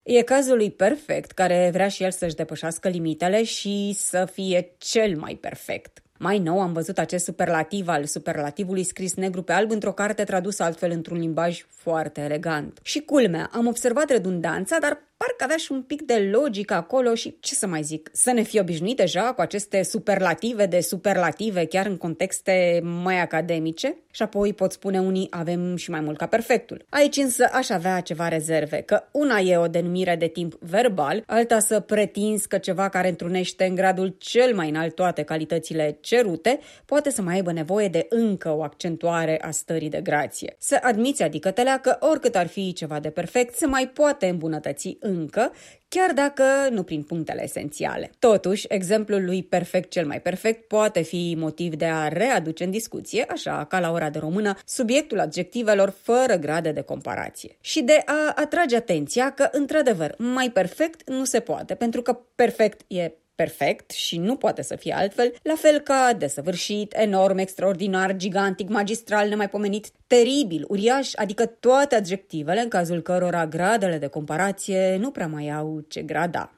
E cazul lui perfect, care vrea și el să-și depășească limitele și să fie cel mai perfect. Mai nou am văzut acest superlativ al superlativului scris negru pe alb într-o carte tradusă altfel într-un limbaj foarte elegant. Și culmea, am observat redundanța, dar parcă avea și un pic de logică acolo și, ce să mai zic, să ne fi obișnuit deja cu aceste superlative de superlative chiar în contexte mai academice? Și apoi pot spune unii, avem și mai mult ca perfectul. Aici însă aș avea ceva rezerve, că una e o denumire de timp verbal, alta să pretinzi că ceva care întrunește în gradul cel mai înalt toate calitățile cerute, poate să mai aibă nevoie de încă o accentuare a stării de grație. Să admiți, adică că oricât ar fi ceva de perfect, se mai poate îmbunătăți încă, chiar dacă nu prin punctele esențiale. Totuși, exemplul lui perfect cel mai perfect poate fi motiv de a readuce în discuție, așa ca la ora de română, subiectul adjectivelor fără grade de comparație. Și de a atrage atenția că, într-adevăr, mai perfect nu se poate, pentru că perfect e perfect și nu poate să fie altfel, la fel ca desăvârșit, enorm, extraordinar, gigantic, magistral, nemaipomenit, teribil, uriaș, adică toate adjectivele în cazul cărora gradele de comparație nu prea mai au ce grada.